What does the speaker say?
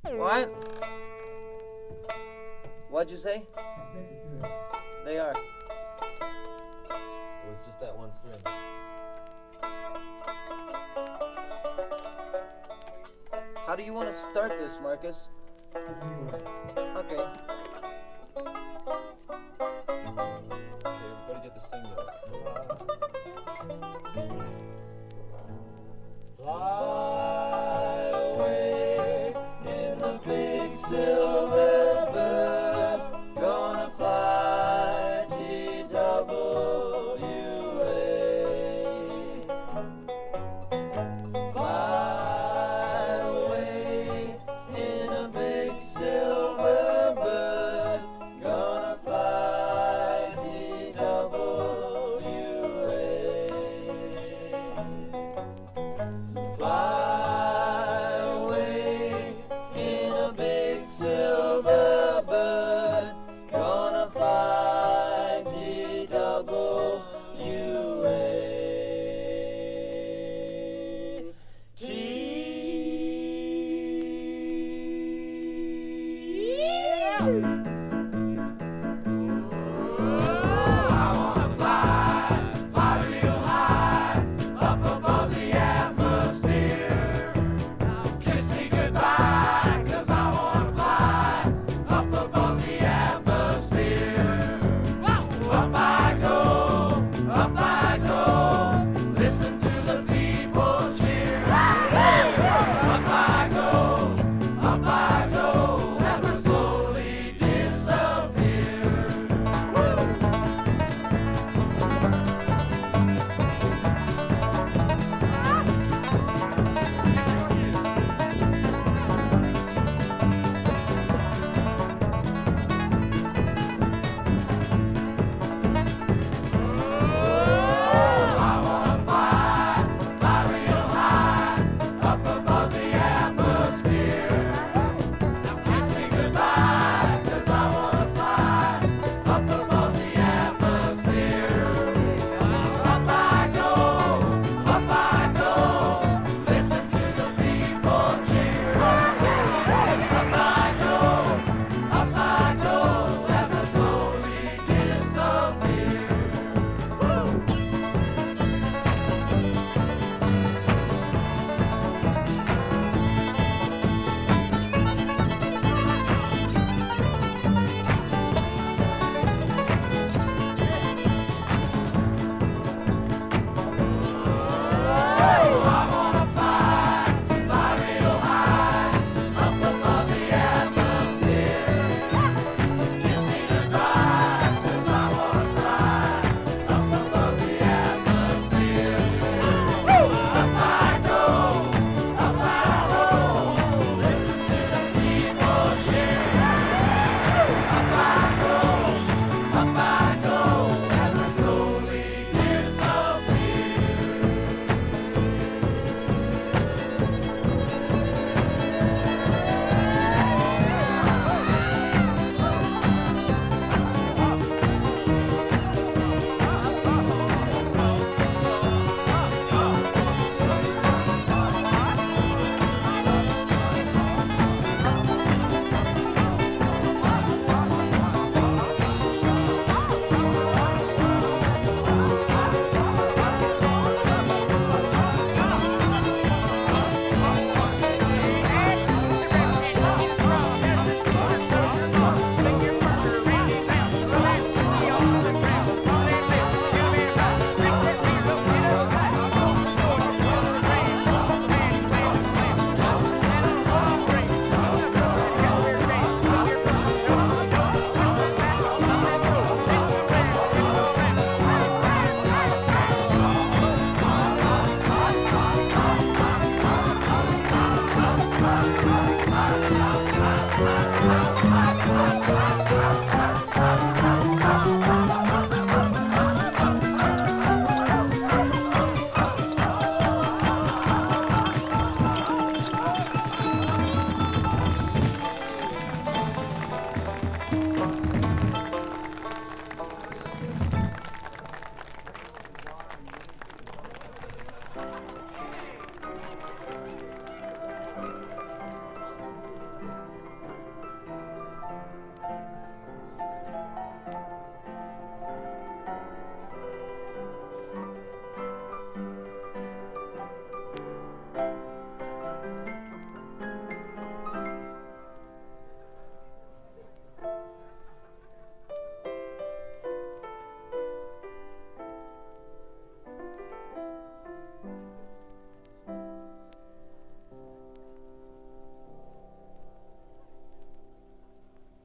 What? What'd you say? They are. It was just that one string. How do you want to start this, Marcus? Okay. Okay, everybody get the sing note. Fly away in the big silver bird, gonna fly TWA. Fly away in a big silver bird, gonna fly TWA. Fly away in a big silver bird, gonna fly TWA. T.